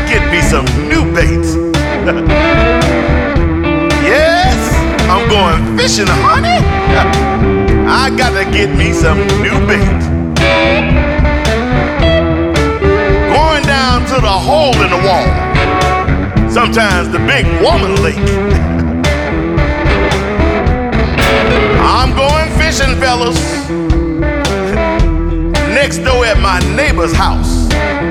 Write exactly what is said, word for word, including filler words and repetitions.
get me some new baits. Yes, I'm going fishing, honey. I gotta get me some new bait. Going down to the hole in the wall, sometimes the big woman lake. I'm going fishing, fellas, next door at my neighbor's house.